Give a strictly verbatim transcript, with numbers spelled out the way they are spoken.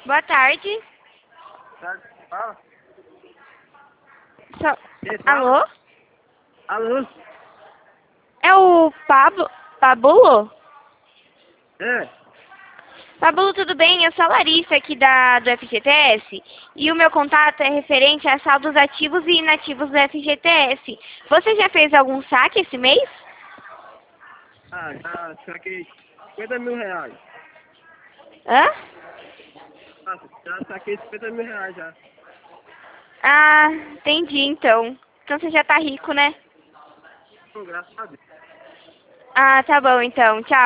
Boa tarde. Tá, fala. So- Quem fala? Alô? Alô? É o Pablo? Pabulo? É. Pabulo, tudo bem? Eu sou a Larissa aqui da, do F G T S e o meu contato é referente a saldos ativos e inativos do F G T S. Você já fez algum saque esse mês? Ah, já saquei cinquenta mil reais. Hã? Ah, já saquei cinquenta mil reais já. Ah, entendi então. Então você já tá rico, né? Pô, graças a Deus. Ah, tá bom então. Tchau.